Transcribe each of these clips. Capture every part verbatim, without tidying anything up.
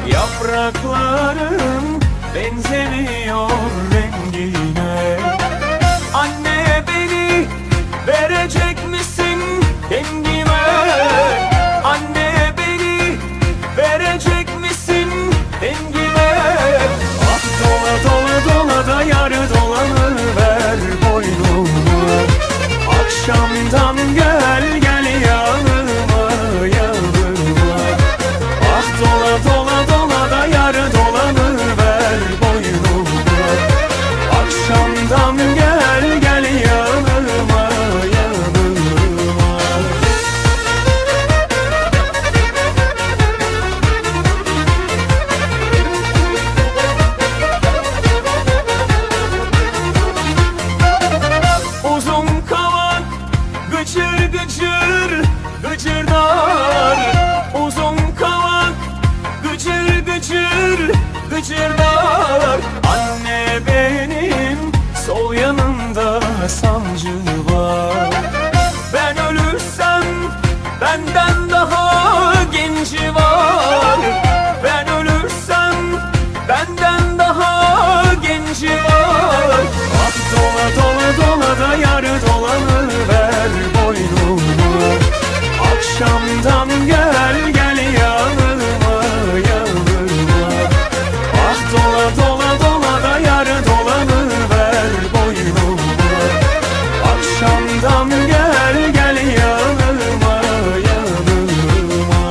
Yaprakların benzemiyor rengine. Anne, beni verecek misin dengime? Anne, beni verecek misin dengime? Ah, dola dola dola da yar dolanı ver boynuma. Akşamdan gel gel yanıma yanıma. Ah, dola dola dola da yar dolanı ver boynuma. Akşamdan gel gel yanıma yanıma. Uzun kavak gıcır gıcır gıcırdar. Uzun kavak gıcır gıcır gıcırdar. Anne, benim sol yanımda sancı var. Ben ölürsem benden daha genci var. Ben ölürsem benden daha genci var. Ah, dola dola dola da yar dolanı ver boynuma. Akşamdan gel gel yanıma yanıma. Ah, dola dola dola da yar dolanı ver boynuma. Akşamdan gel gel yanıma yanıma.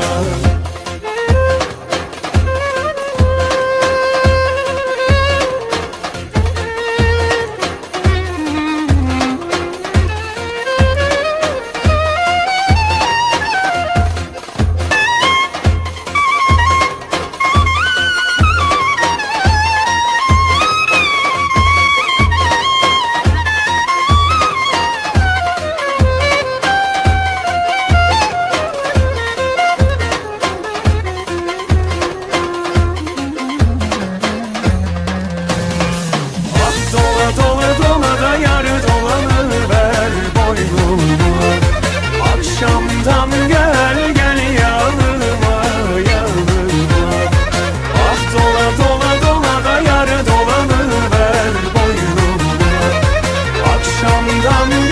Dola dola da yar dolanı ver boynuma. Akşamdan gel gel yanıma yanıma. Ah, dola dola dola da yar dolanı ver boynuma. Akşamdan